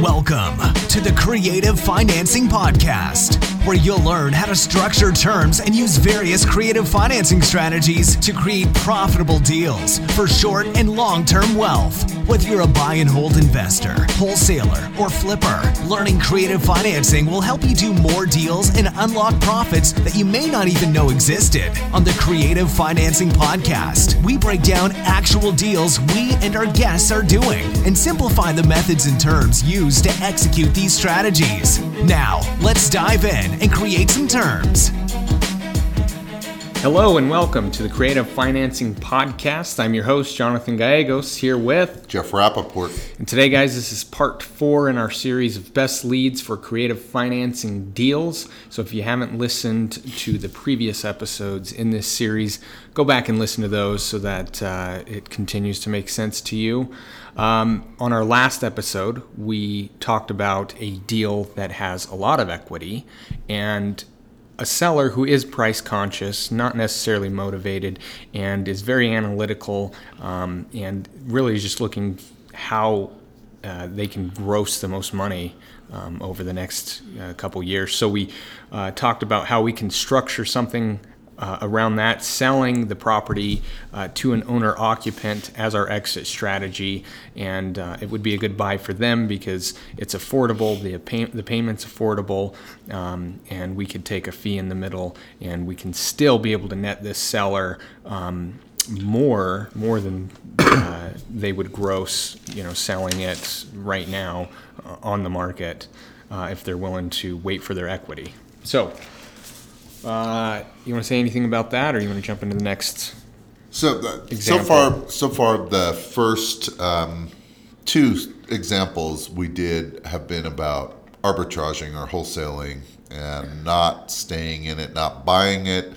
Welcome to the Creative Financing Podcast, where you'll learn how to structure terms and use various creative financing strategies to create profitable deals for short and long-term wealth. Whether you're a buy and hold investor, wholesaler, or flipper, learning creative financing will help you do more deals and unlock profits that you may not even know existed. On the Creative Financing Podcast, we break down actual deals we and our guests are doing and simplify the methods and terms used to execute these strategies. Now, let's dive in and create some terms. Hello and welcome to the Creative Financing Podcast. I'm your host, Jonathan Gallegos, here with Jeff Rappaport. And today, guys, this is part 4 in our series of best leads for creative financing deals. So if you haven't listened to the previous episodes in this series, go back and listen to those so that it continues to make sense to you. On our last episode, we talked about a deal that has a lot of equity and a seller who is price conscious, not necessarily motivated, and is very analytical, and really is just looking how they can gross the most money over the next couple years. So we talked about how we can structure something around that, selling the property to an owner-occupant as our exit strategy, and it would be a good buy for them because it's affordable, the payment's affordable, and we could take a fee in the middle, and we can still be able to net this seller more than they would gross, selling it right now on the market if they're willing to wait for their equity. So. You want to say anything about that, or you want to jump into the next example? So far, the first 2 examples we did have been about arbitraging or wholesaling and not staying in it, not buying it.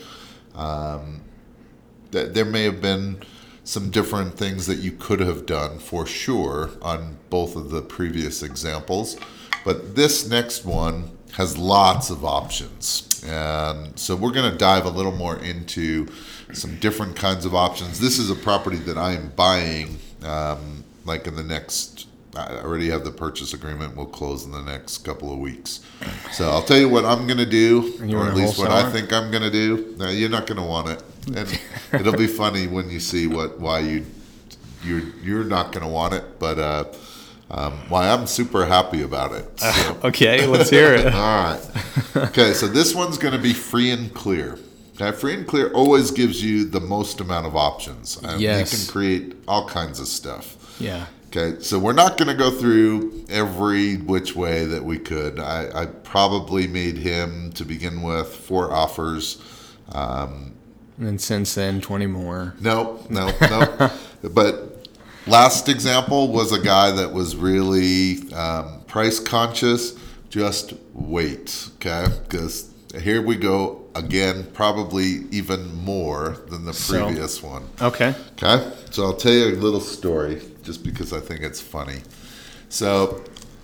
There may have been some different things that you could have done for sure on both of the previous examples, but this next one has lots of options. And so we're going to dive a little more into some different kinds of options. This is a property that I am buying like in the next, I already have the purchase agreement. We'll close in the next couple of weeks. So I'll tell you what I'm going to do, or at least what I think I'm going to do. No, you're not going to want it. And it'll be funny when you see why you're not going to want it, but why I'm super happy about it. So. Okay, let's hear it. All right. Okay, so this one's going to be free and clear. Okay, free and clear always gives you the most amount of options. Yes. You can create all kinds of stuff. Yeah. Okay, so we're not going to go through every which way that we could. I probably made him, to begin with, 4 offers. And since then, 20 more. No. But last example was a guy that was really price conscious. Just wait, okay? Because here we go again, probably even more than the previous one. Okay. Okay? So I'll tell you a little story just because I think it's funny. So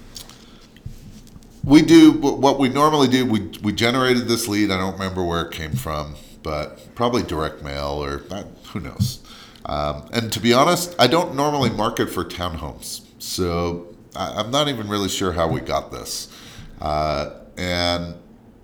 we do what we normally do. We generated this lead. I don't remember where it came from, but probably direct mail or who knows. And to be honest, I don't normally market for townhomes, so I'm not even really sure how we got this. And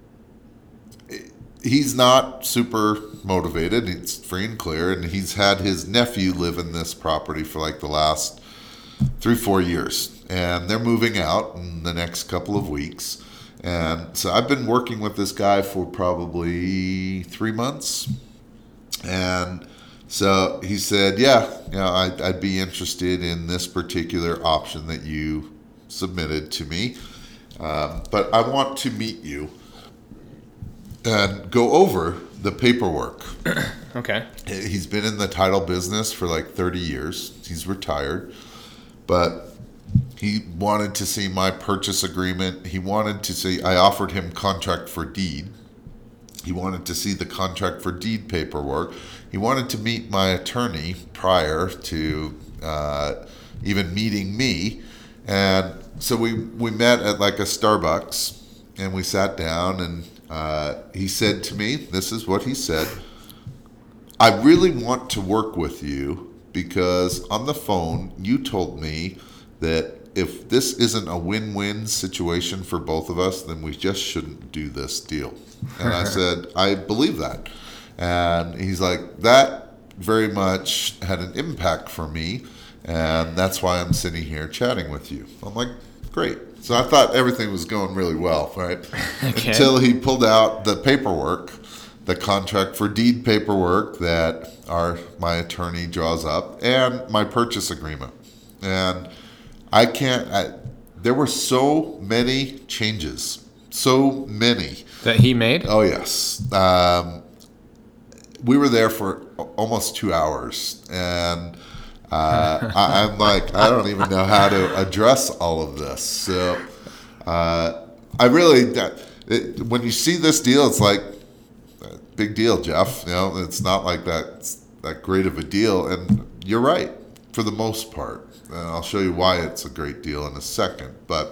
he's not super motivated. It's free and clear, and he's had his nephew live in this property for like the last 3-4 years, and they're moving out in the next couple of weeks. And so I've been working with this guy for probably 3 months, and so he said, I'd be interested in this particular option that you submitted to me, but I want to meet you and go over the paperwork. Okay. He's been in the title business for like 30 years. He's retired, but he wanted to see my purchase agreement. He wanted to see, I offered him contract for deed. He wanted to see the contract for deed paperwork. He wanted to meet my attorney prior to even meeting me. And so we met at like a Starbucks, and we sat down, and he said to me, this is what he said: I really want to work with you because on the phone you told me that if this isn't a win-win situation for both of us, then we just shouldn't do this deal. And I said, I believe that. And he's like, that very much had an impact for me, and that's why I'm sitting here chatting with you. I'm like, great. So I thought everything was going really well, right? Okay. Until he pulled out the paperwork, the contract for deed paperwork that my attorney draws up, and my purchase agreement. And there were so many changes. So many. That he made? Oh, yes. We were there for almost 2 hours, and I'm like, I don't even know how to address all of this. So I really, when you see this deal, it's like, big deal, Jeff. It's not like that's that great of a deal, and you're right for the most part. And I'll show you why it's a great deal in a second. But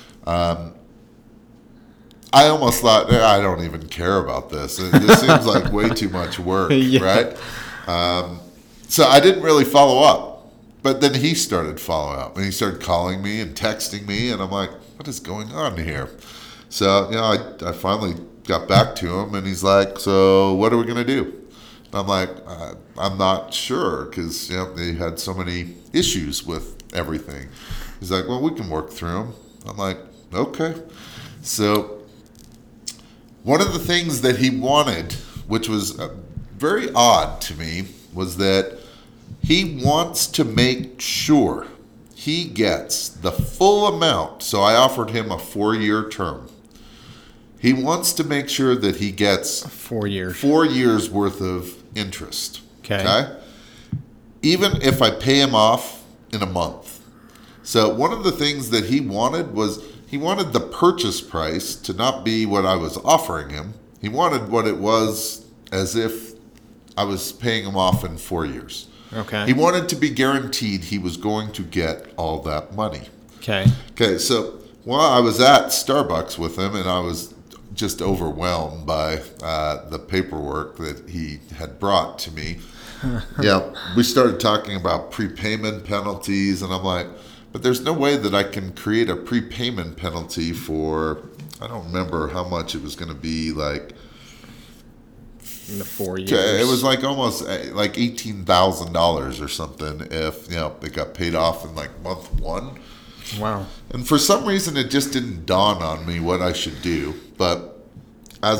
I almost thought, I don't even care about this. This seems like way too much work, Yeah. right? So I didn't really follow up. But then he started following up, and he started calling me and texting me, and I'm like, what is going on here? So, I finally got back to him, and he's like, so what are we going to do? And I'm like, I'm not sure, because they had so many issues with everything. He's like, well, we can work through them. I'm like, okay. So one of the things that he wanted, which was very odd to me, was that he wants to make sure he gets the full amount. So I offered him a 4-year term. He wants to make sure that he gets 4 years. 4 years worth of interest. Okay. Even if I pay him off in a month. So one of the things that he wanted was he wanted the purchase price to not be what I was offering him. He wanted what it was as if I was paying him off in 4 years. Okay. He wanted to be guaranteed he was going to get all that money. Okay. Okay, so while I was at Starbucks with him, and I was just overwhelmed by the paperwork that he had brought to me, we started talking about prepayment penalties, and I'm like, but there's no way that I can create a prepayment penalty for, I don't remember how much it was going to be, like, In the 4 years. it was like almost like $18,000 or something if it got paid off in like month 1. Wow. And for some reason, it just didn't dawn on me what I should do. But as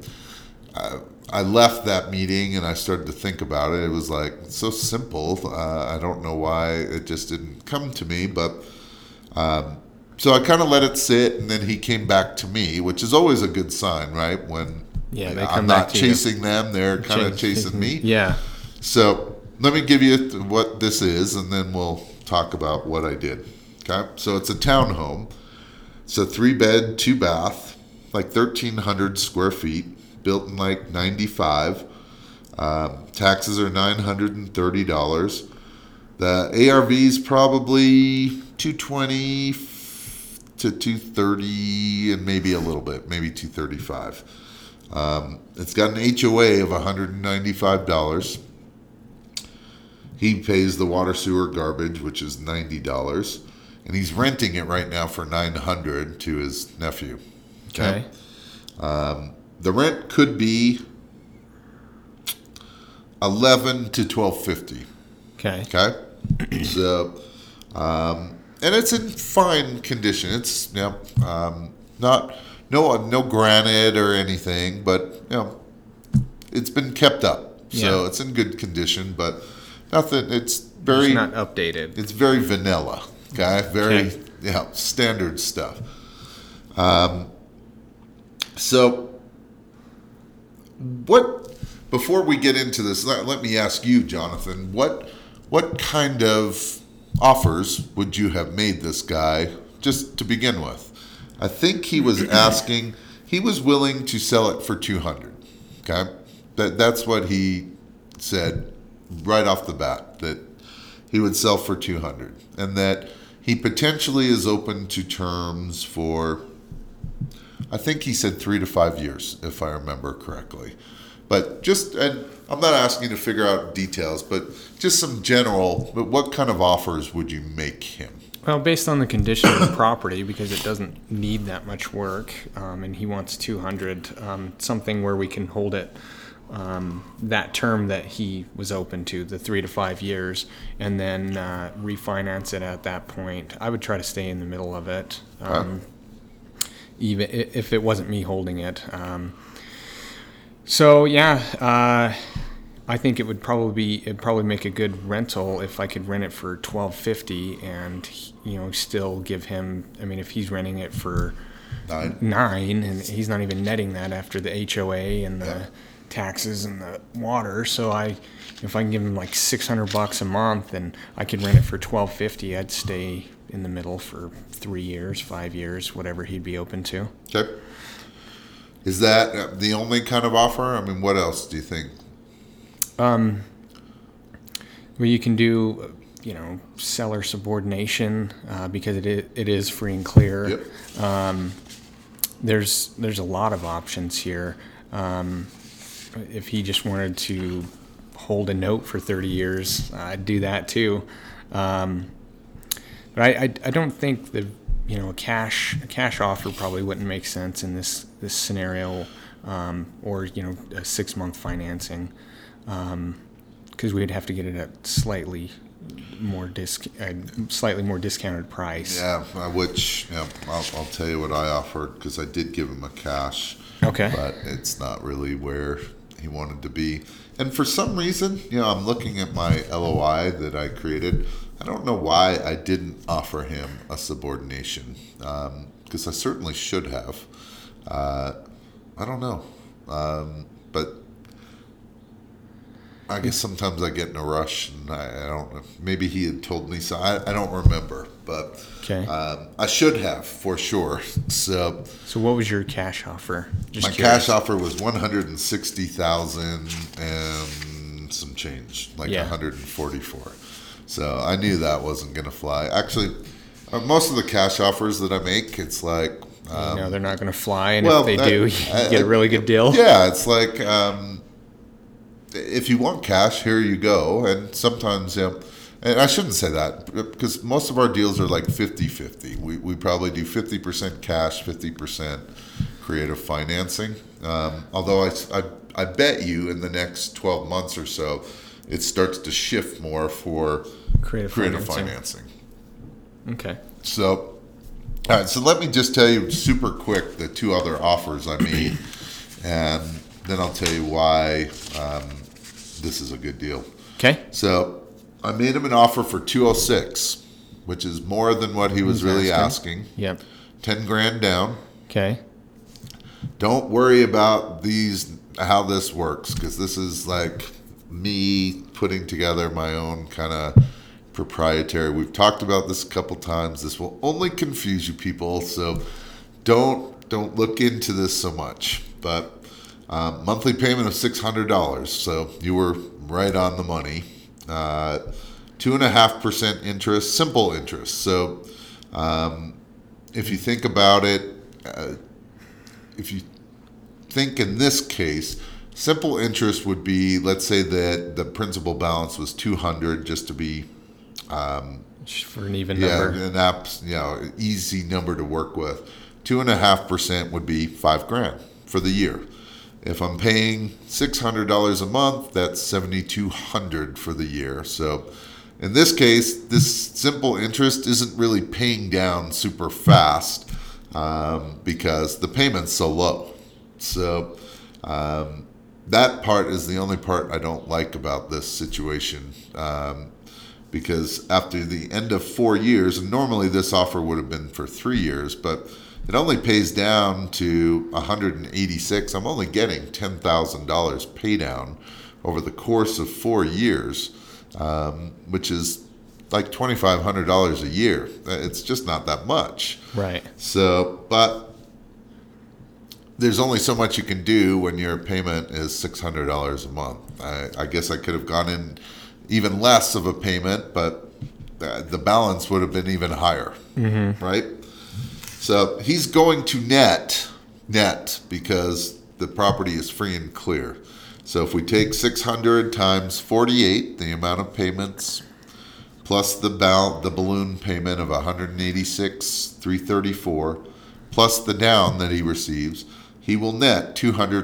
I left that meeting and I started to think about it, it was like so simple. I don't know why it just didn't come to me, but so I kind of let it sit, and then he came back to me, which is always a good sign, right? When Yeah, they I'm come not back to you. chasing them; they're kind of chasing me. Yeah. So let me give you what this is, and then we'll talk about what I did. Okay, so it's a townhome. It's a 3-bed, 2-bath, like 1,300 square feet, built in like 95. Taxes are $930. The ARV is probably 220 to 230, and maybe a little bit, maybe 235. It's got an HOA of $195. He pays the water, sewer, garbage, which is $90, and he's renting it right now for $900 to his nephew. Okay. The rent could be $11 to $12.50. Okay. Okay, so and it's in fine condition. It's not no granite or anything, but it's been kept up, so Yeah. it's in good condition. But nothing. It's very It's not updated. It's very vanilla. Okay, very Okay. standard stuff. So what? Before we get into this, let me ask you, Jonathan, what kind of offers would you have made this guy just to begin with? I think he was asking, he was willing to sell it for $200. Okay, that's what he said right off the bat, that he would sell for $200, and that he potentially is open to terms for, I think he said 3 to 5 years, if I remember correctly. But and I'm not asking you to figure out details, but just some general, but what kind of offers would you make him? Well, based on the condition of the property, because it doesn't need that much work, and he wants 200, something where we can hold it that term that he was open to, the 3 to 5 years, and then refinance it at that point. I would try to stay in the middle of it, even if it wasn't me holding it. I think it'd probably make a good rental if I could rent it for $1,250 and still give him. I mean, if he's renting it for $9 and he's not even netting that after the HOA and the taxes and the water. So if I can give him like $600 a month and I could rent it for $1,250, I'd stay in the middle for 3 years, 5 years, whatever he'd be open to. Okay. Is that the only kind of offer? I mean, what else do you think? Well, you can do, seller subordination because it is free and clear. Yep. There's a lot of options here. If he just wanted to hold a note for 30 years, I'd do that too. But I don't think that a cash offer probably wouldn't make sense in this scenario, or a 6-month financing. Because we'd have to get it at slightly more discounted price. Yeah, I'll tell you what I offered, because I did give him a cash. Okay. But it's not really where he wanted to be. And for some reason, I'm looking at my LOI that I created. I don't know why I didn't offer him a subordination, because I certainly should have. I don't know. But I guess sometimes I get in a rush, and I don't know. Maybe he had told me so. I don't remember, but okay. I should have for sure. So what was your cash offer? Just my curious. Cash offer was $160,000 and some change, like 144. So I knew that wasn't going to fly. Actually, most of the cash offers that I make, it's like they're not going to fly, and if they do, you get a really good deal. Yeah, it's like. If you want cash, here you go. And sometimes, and I shouldn't say that, because most of our deals are like 50-50. We probably do 50% cash, 50% creative financing. Although I bet you in the next 12 months or so, it starts to shift more for creative financing. Okay. So, all right. So let me just tell you super quick the 2 other offers I made, and then I'll tell you why this is a good deal. Okay. So I made him an offer for $206, which is more than what he was really asking. Yep. $10,000 down. Okay. Don't worry about how this works, because this is like me putting together my own kind of proprietary. We've talked about this a couple times. This will only confuse you people, so don't look into this so much. But monthly payment of $600, so you were right on the money. 2.5% interest, simple interest. So if you think about it, if you think in this case, simple interest would be, let's say that the principal balance was $200, just to be for an even number. Yeah, an easy number to work with. 2.5% would be $5,000 for the year. If I'm paying $600 a month, that's $7,200 for the year. So in this case, this simple interest isn't really paying down super fast because the payment's so low. So that part is the only part I don't like about this situation, because after the end of 4 years, and normally this offer would have been for 3 years, but it only pays down to $186. I'm only getting $10,000 pay down over the course of 4 years, which is like $2,500 a year. It's just not that much. Right. So, but there's only so much you can do when your payment is $600 a month. I guess I could have gone in even less of a payment, but the balance would have been even higher, right? So he's going to net because the property is free and clear. So if we take 600 times 48, the amount of payments, plus the balloon payment of $186,334, plus the down that he receives, he will net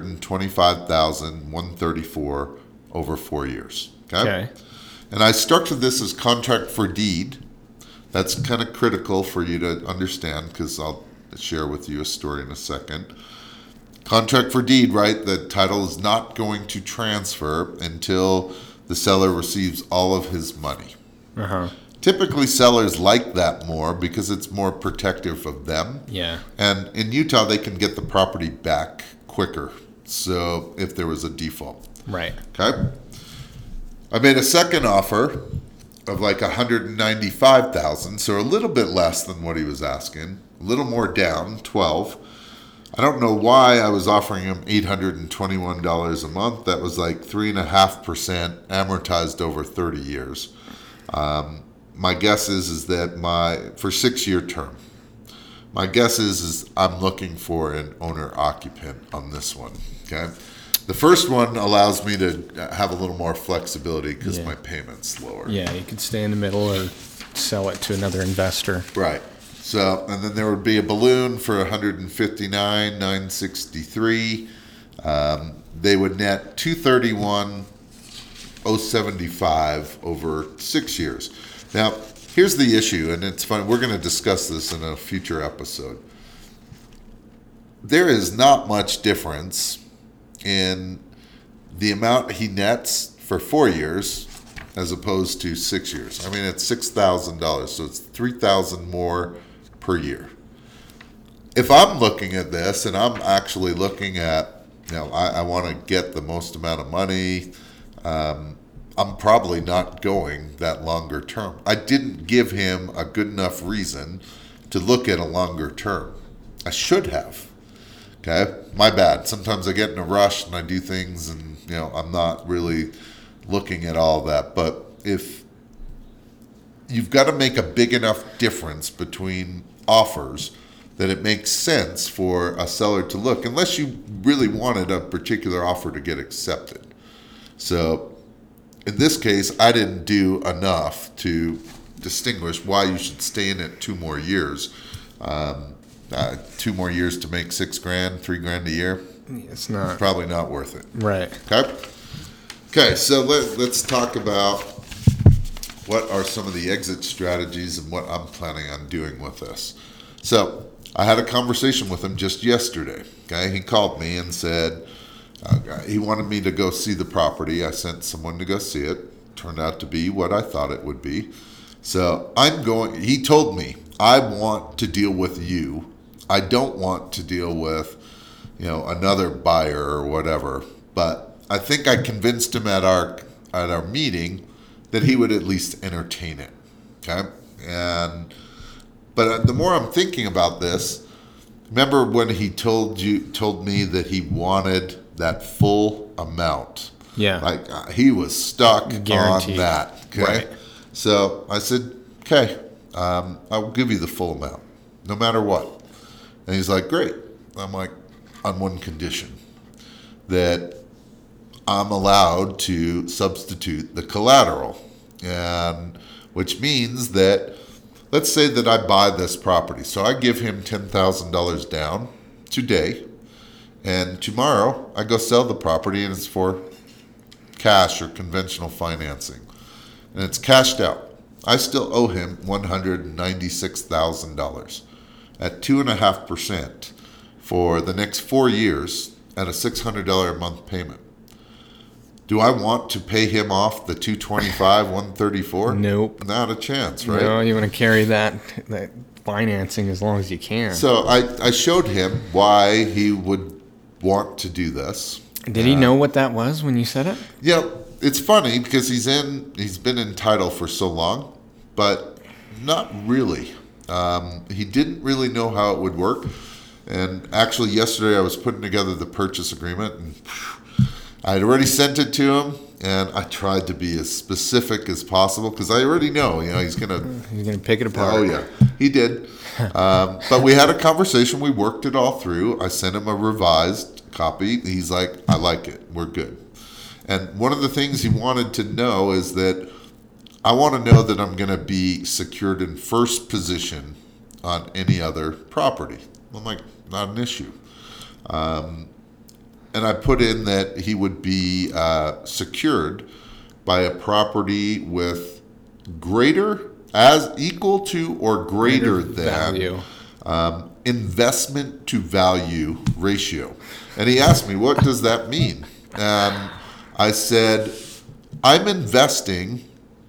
$225,134 over 4 years. Okay. And I structured this as contract for deed. That's kind of critical for you to understand because I'll share with you a story in a second. Contract for deed, right? The title is not going to transfer until the seller receives all of his money. Typically, sellers like that more because it's more protective of them. Yeah. And in Utah, they can get the property back quicker. So if there was a default. Right. Okay. I made a second offer of like $195,000, so a little bit less than what he was asking. A little more down, 12. I don't know why I was offering him $821 a month. That was like 3.5% amortized over 30 years. My guess is that for 6-year term. My guess is I'm looking for an owner occupant on this one. Okay. The first one allows me to have a little more flexibility because my payment's lower. Yeah, you could stay in the middle or sell it to another investor. Right. So, and then there would be a balloon for $159,963. They would net $231,075 over 6 years. Now, here's the issue, and it's fun. We're going to discuss this in a future episode. There is not much difference in the amount he nets for 4 years as opposed to 6 years. I mean, it's $6,000, so it's $3,000 more per year. If I'm looking at this and I'm actually looking at, I want to get the most amount of money, I'm probably not going that longer term. I didn't give him a good enough reason to look at a longer term. I should have. Okay, my bad. Sometimes I get in a rush and I do things and, I'm not really looking at all that. But if you've got to make a big enough difference between offers that it makes sense for a seller to look, unless you really wanted a particular offer to get accepted. So in this case, I didn't do enough to distinguish why you should stay in it 2 more years. 2 more years to make $6,000, $3,000 a year. It's not probably not worth it. Right. Okay. So let's talk about what are some of the exit strategies and what I'm planning on doing with this. So I had a conversation with him just yesterday. Okay, he called me and said he wanted me to go see the property. I sent someone to go see it. Turned out to be what I thought it would be. So he told me, I want to deal with you. I don't want to deal with, another buyer or whatever. But I think I convinced him at our meeting that he would at least entertain it. Okay? But the more I'm thinking about this, remember when he told me that he wanted that full amount? Yeah. Like he was stuck Guaranteed. on that. Okay. Right. So I said, okay, I'll give you the full amount, no matter what. And he's like, great. I'm like, on one condition, that I'm allowed to substitute the collateral, and which means that, let's say that I buy this property. So I give him $10,000 down today, and tomorrow I go sell the property and it's for cash or conventional financing. And it's cashed out. I still owe him $196,000 at 2.5% for the next 4 years at a $600 a month payment. Do I want to pay him off the $134? Nope. Not a chance, right? No, you want to carry that financing as long as you can. So I showed him why he would want to do this. Did he know what that was when you said it? Yeah, it's funny because he's been in title for so long, but not really. He didn't really know how it would work. And actually yesterday I was putting together the purchase agreement, and I had already sent it to him, and I tried to be as specific as possible because I already know, he's gonna pick it apart. Oh yeah, he did. But we had a conversation. We worked it all through. I sent him a revised copy. He's like, I like it. We're good. And one of the things he wanted to know is that I want to know that I'm going to be secured in first position on any other property. I'm like, not an issue. And I put in that he would be secured by a property with equal to or greater than value. investment to value ratio. And he asked me, what does that mean? I said, I'm investing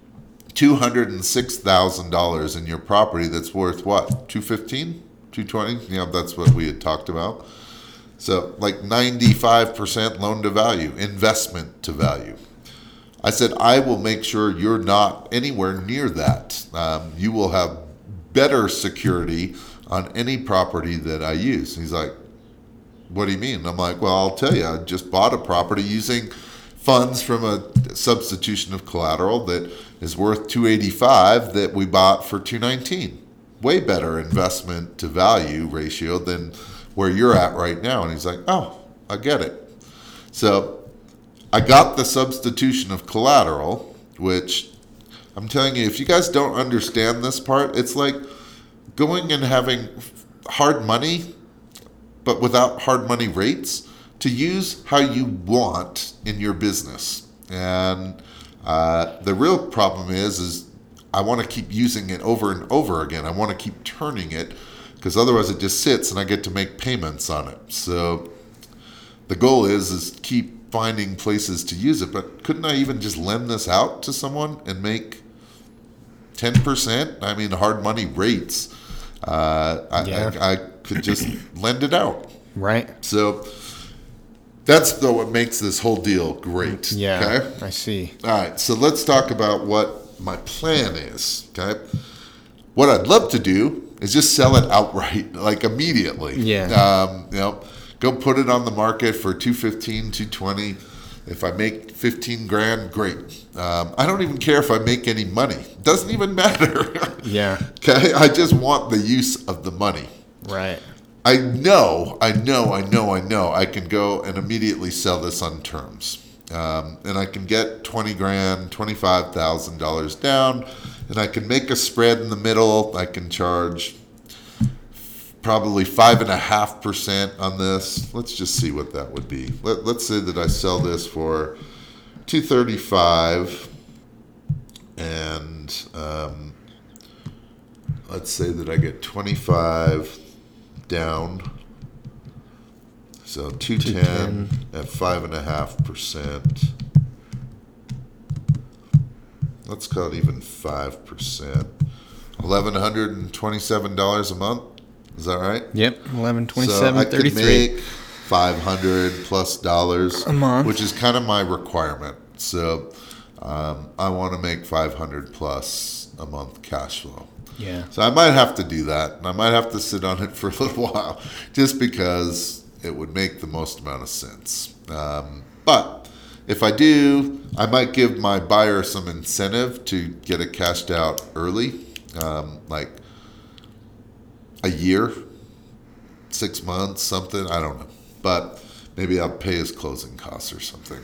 $206,000 in your property that's worth what? $215,000? $220,000? That's what we had talked about. So like 95% loan to value, investment to value. I said, I will make sure you're not anywhere near that. You will have better security on any property that I use. He's like, what do you mean? I'm like, well, I'll tell you, I just bought a property using funds from a substitution of collateral that is worth $285,000 that we bought for $219,000. Way better investment to value ratio than where you're at right now. And he's like, oh, I get it. So I got the substitution of collateral, which I'm telling you, if you guys don't understand this part, it's like going and having hard money, but without hard money rates, to use how you want in your business. And the real problem is I want to keep using it over and over again. I want to keep turning it, because otherwise it just sits and I get to make payments on it. So the goal is keep finding places to use it. But couldn't I even just lend this out to someone and make 10%? I mean, hard money rates. I could just lend it out. Right. So that's what makes this whole deal great. Yeah, okay? I see. All right, so let's talk about what my plan is, okay? What I'd love to do is just sell it outright, like immediately. Yeah. Go put it on the market for $215,000, $220,000. If I make $15,000, great. I don't even care if I make any money. It doesn't even matter. Yeah. Okay, I just want the use of the money. Right. I know I can go and immediately sell this on terms. And I can get $20,000, $25,000 down, and I can make a spread in the middle. I can charge probably 5.5% on this. Let's just see what that would be. Let's say that I sell this for $235,000, and let's say that I get 25 down. So 210 at 5.5%. Let's call it even 5%. $1,127 a month. Is that right? Yep. $1,127.33. So I could make $500 plus a month, which is kind of my requirement. So I want to make $500 plus a month cash flow. Yeah. So I might have to do that, and I might have to sit on it for a little while, just because it would make the most amount of sense. But if I do, I might give my buyer some incentive to get it cashed out early, like a year, 6 months, something. I don't know. But maybe I'll pay his closing costs or something.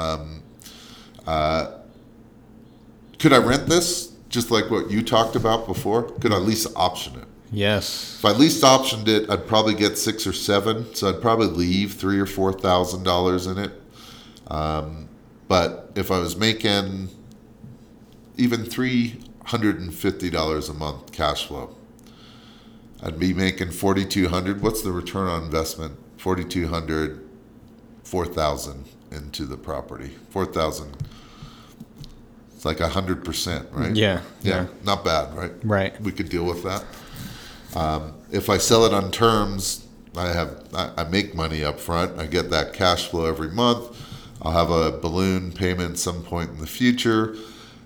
Could I rent this, just like what you talked about before? Could I lease option it? Yes. If I least optioned it, I'd probably get 6 or 7, so I'd probably leave $3,000 or $4,000 in it. But if I was making even $350 a month cash flow, I'd be making $4,200. What's the return on investment? $4,200, $4,000 into the property. $4,000. It's like 100%, right? Yeah. Not bad, right? Right. We could deal with that. If I sell it on terms, I make money up front. I get that cash flow every month. I'll have a balloon payment some point in the future.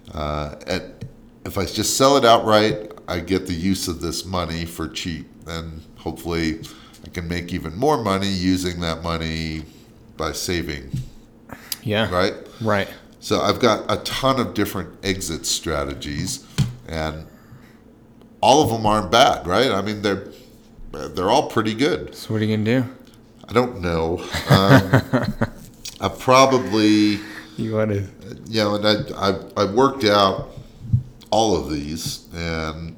If I just sell it outright, I get the use of this money for cheap, and hopefully I can make even more money using that money by saving. Yeah. Right. So I've got a ton of different exit strategies, and all of them aren't bad, right? I mean, they're all pretty good. So what are you gonna do? I don't know. I probably, You want to? and I worked out all of these, and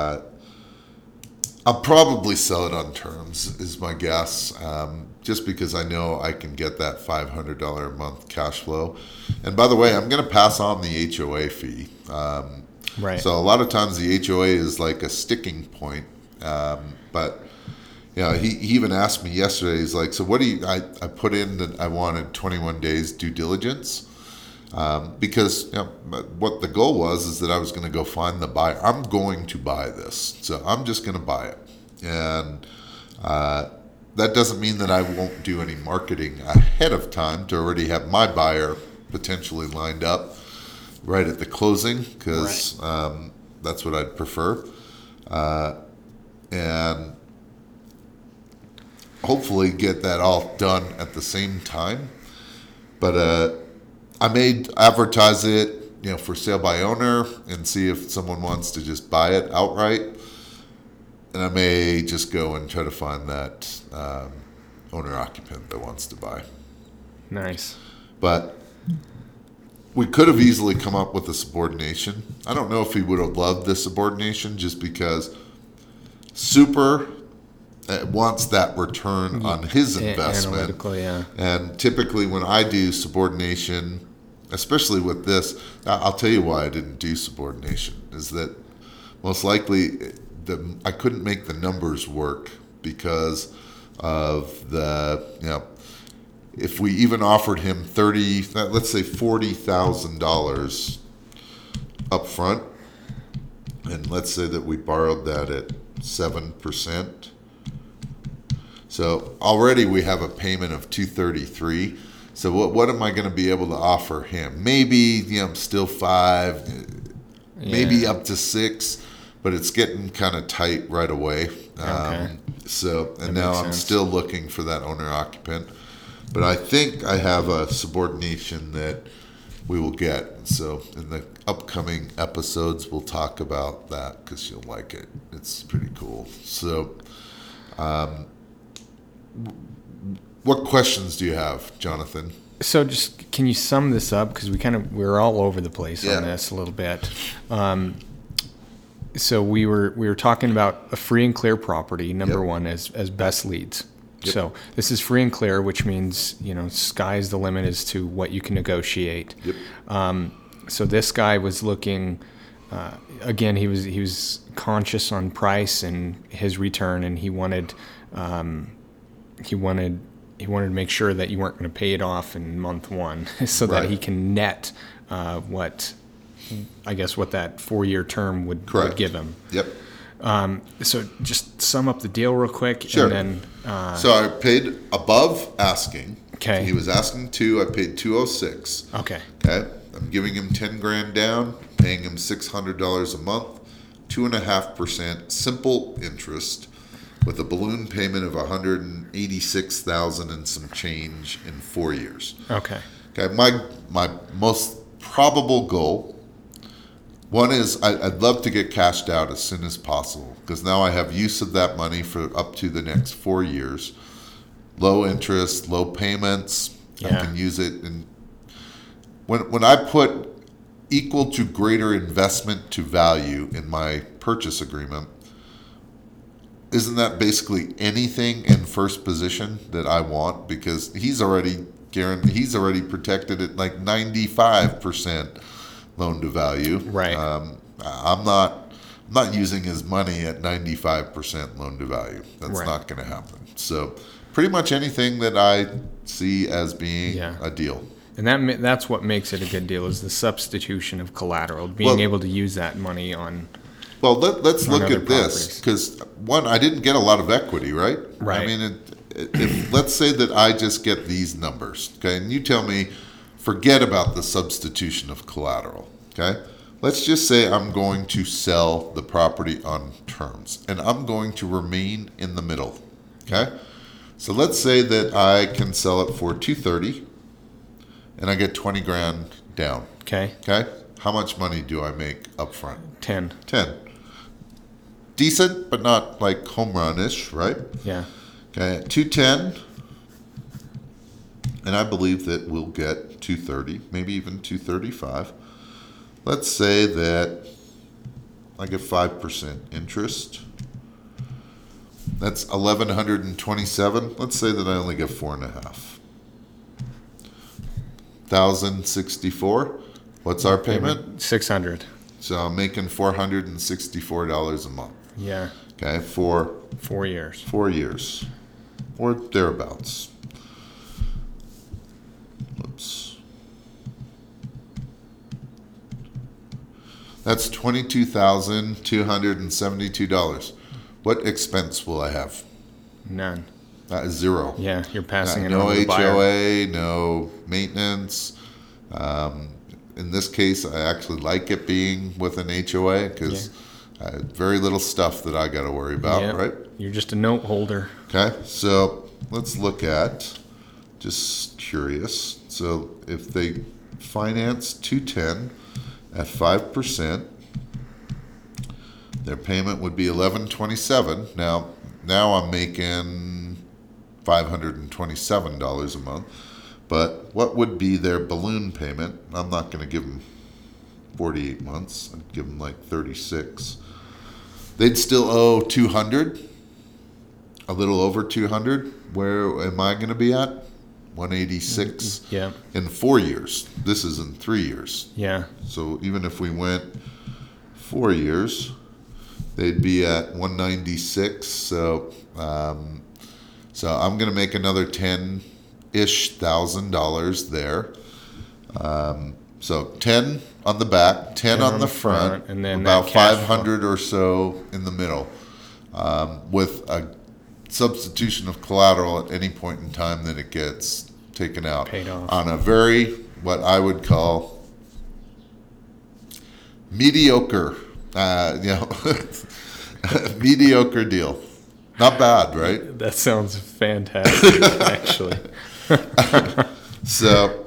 I'll probably sell it on terms, is my guess, just because I know I can get that $500 a month cash flow. And by the way, I'm going to pass on the HOA fee. Right. So a lot of times the HOA is like a sticking point. But he even asked me yesterday, he's like, so what do you, I put in that I wanted 21 days due diligence. Because what the goal was is that I was going to go find the buyer. I'm going to buy this, so I'm just going to buy it, and that doesn't mean that I won't do any marketing ahead of time to already have my buyer potentially lined up right at the closing, because that's what I'd prefer, and hopefully get that all done at the same time, but. I may advertise it, for sale by owner and see if someone wants to just buy it outright. And I may just go and try to find that owner occupant that wants to buy. Nice. But we could have easily come up with a subordination. I don't know if he would have loved this subordination, just because Super wants that return on his investment. Analytically, yeah. And typically when I do subordination, especially with this, I'll tell you why I didn't do subordination, is that most likely I couldn't make the numbers work because of the, if we even offered him let's say $40,000 up front, and let's say that we borrowed that at 7%. So already we have a payment of $233. So what am I going to be able to offer him? Maybe still 5, maybe up to 6, but it's getting kind of tight right away. Okay. And now I'm still looking for that owner occupant, but I think I have a subordination that we will get. So in the upcoming episodes, we'll talk about that because you'll like it. It's pretty cool. So. What questions do you have, Jonathan? So just, can you sum this up? Because we're all over the place on this a little bit. So we were talking about a free and clear property, number one, as best leads. Yep. So this is free and clear, which means, sky's the limit as to what you can negotiate. Yep. So this guy was looking, again, he was conscious on price and his return, and he wanted to make sure that you weren't going to pay it off in month one, so that he can net what that 4-year term would give him. Yep. So just sum up the deal real quick. Sure. And then, so I paid above asking. Okay. He was asking $2. I paid $206. Okay. Okay. I'm giving him $10,000 down, paying him $600 a month, 2.5% simple interest, with a balloon payment of $186,000 and some change in 4 years. Okay. Okay. My most probable goal, one is I'd love to get cashed out as soon as possible, because now I have use of that money for up to the next 4 years. Low interest, low payments. I can use it. And when I put equal to greater investment to value in my purchase agreement, isn't that basically anything in first position that I want? Because he's already protected at like 95% loan to value. Right. I'm not using his money at 95% loan to value. That's not going to happen. So pretty much anything that I see as being a deal. And that's what makes it a good deal, is the substitution of collateral, being able to use that money on. Well, let's look at properties. this, because one, I didn't get a lot of equity, right? Right. I mean, if let's say that I just get these numbers, okay, and you tell me, forget about the substitution of collateral, okay? Let's just say I'm going to sell the property on terms, and I'm going to remain in the middle, okay? So let's say that I can sell it for $230, and I get $20,000 down. Okay. Okay. How much money do I make up front? 10. Decent, but not like home run-ish, right? Yeah. Okay. 210, and I believe that we'll get 230, maybe even 235. Let's say that I get 5% interest. That's $1,127. Let's say that I only get 4.5. $1,064. What's our payment? $600. So I'm making $464 a month. Yeah. Okay, for 4 years. 4 years, or thereabouts. Oops. That's $22,272. What expense will I have? None. That is zero. Yeah, you're passing it No on to the buyer. HOA, no maintenance. In this case, I actually like it being with an HOA because very little stuff that I got to worry about, Yeah. right? You're just a note holder. Okay, so let's look at, just curious. So if they finance 210 at 5%, their payment would be $1,127. Now I'm making $527 a month. But what would be their balloon payment? I'm not going to give them 48 months. I'd give them like 36. They'd still owe 200, a little over 200. Where am I going to be at? 186 Yeah. in 4 years. This is in 3 years. Yeah. So even if we went 4 years, they'd be at 196. So I'm going to make another $10,000 there. So 10 on the back, 10 on the front, and then about that cash 500 or so in the middle, with a substitution of collateral at any point in time that it gets taken out, Paid off. on a very, what I would call, mediocre, mediocre deal. Not bad, right? That sounds fantastic, actually. So,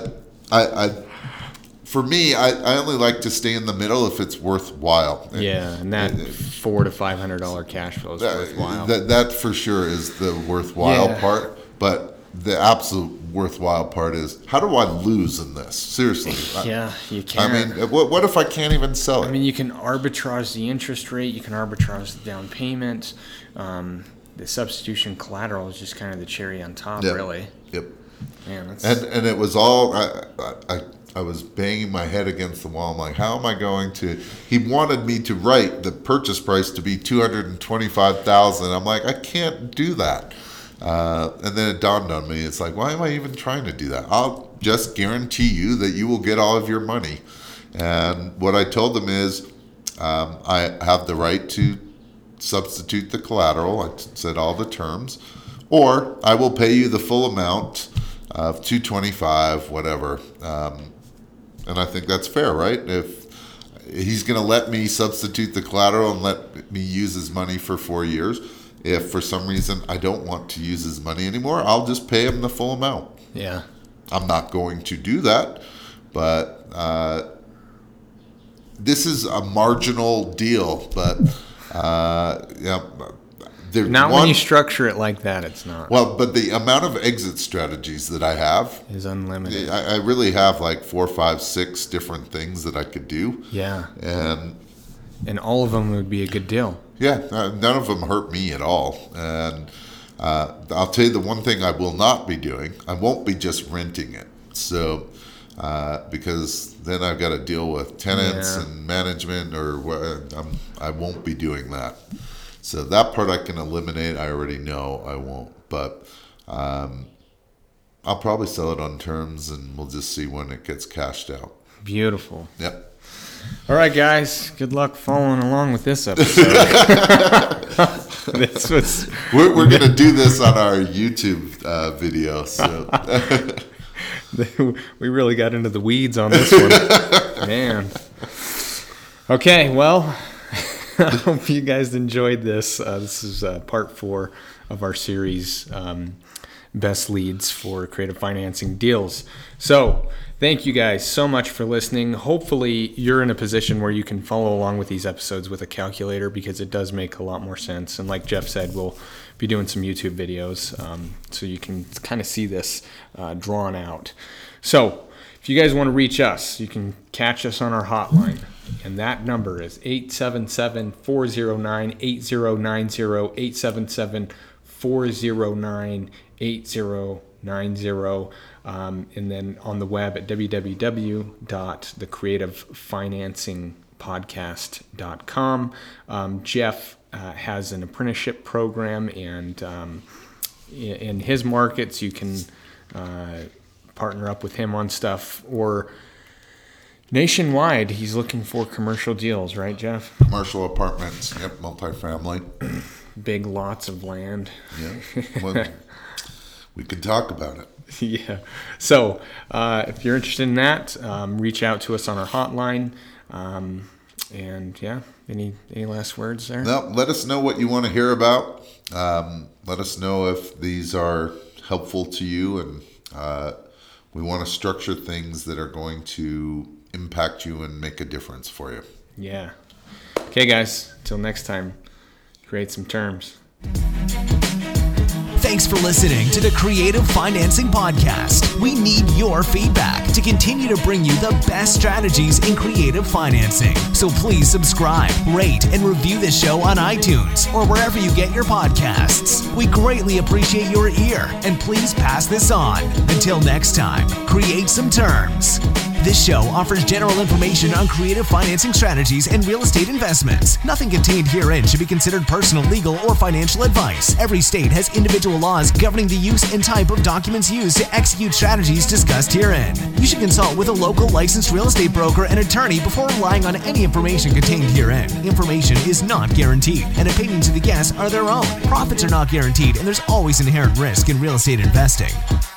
for me, I only like to stay in the middle if it's worthwhile. Yeah, and that $400 to $500 cash flow is worthwhile. That for sure is the worthwhile Yeah. part. But the absolute worthwhile part is, how do I lose in this? Seriously. Yeah, you I can. mean, what if I can't even sell it? I mean, you can arbitrage the interest rate. You can arbitrage the down payment. The substitution collateral is just kind of the cherry on top, Yep. really. Yep. Man, that's And it was all, I was banging my head against the wall. I'm like, how am I going to? He wanted me to write the purchase price to be $225,000. I'm like, I can't do that. And then it dawned on me. It's like, why am I even trying to do that? I'll just guarantee you that you will get all of your money. And what I told them is, I have the right to substitute the collateral. I said all the terms, or I will pay you the full amount of $225, whatever. And I think that's fair, right? If he's going to let me substitute the collateral and let me use his money for 4 years, if for some reason I don't want to use his money anymore, I'll just pay him the full amount. yeah. I'm not going to do that, but this is a marginal deal. But Not when you structure it like that, it's not. Well, but the amount of exit strategies that I have It's unlimited. I really have like 4, 5, 6 different things that I could do. Yeah. And all of them would be a good deal. yeah, none of them hurt me at all. And I'll tell you the one thing I will not be doing, I won't be just renting it. So, because then I've got to deal with tenants and management, I won't be doing that. So that part I can eliminate. I already know I won't. But I'll probably sell it on terms, and we'll just see when it gets cashed out. Beautiful. Yep. All right, guys. Good luck following along with this episode. That's what's We're going to do this on our YouTube video. So we really got into the weeds on this one. Man. Okay, well, I hope you guys enjoyed this. This is part 4 of our series, Best Leads for Creative Financing Deals. So thank you guys so much for listening. Hopefully you're in a position where you can follow along with these episodes with a calculator, because it does make a lot more sense. And like Jeff said, we'll be doing some YouTube videos so you can kind of see this drawn out. So if you guys want to reach us, you can catch us on our hotline, And that number is 877-409-8090, 877-409-8090. And then on the web at www.thecreativefinancingpodcast.com. Jeff has an apprenticeship program, and in his markets you can partner up with him on stuff, or nationwide he's looking for commercial deals, right, Jeff? Commercial apartments, yep, multifamily. Big lots of land. Yeah, well, we could talk about it. Yeah. So if you're interested in that, reach out to us on our hotline. And yeah, any last words there? No, let us know what you want to hear about. Let us know if these are helpful to you, and we want to structure things that are going to impact you and make a difference for you. Yeah. Okay, guys. Till next time, create some terms. Thanks for listening to the Creative Financing Podcast. We need your feedback to continue to bring you the best strategies in creative financing. So please subscribe, rate, and review the show on iTunes or wherever you get your podcasts. We greatly appreciate your ear, and please pass this on. Until next time, create some terms. This show offers general information on creative financing strategies and real estate investments. Nothing contained herein should be considered personal, legal, or financial advice. Every state has individual laws governing the use and type of documents used to execute strategies discussed herein. You should consult with a local licensed real estate broker and attorney before relying on any information contained herein. Information is not guaranteed, and opinions of the guests are their own. Profits are not guaranteed, and there's always inherent risk in real estate investing.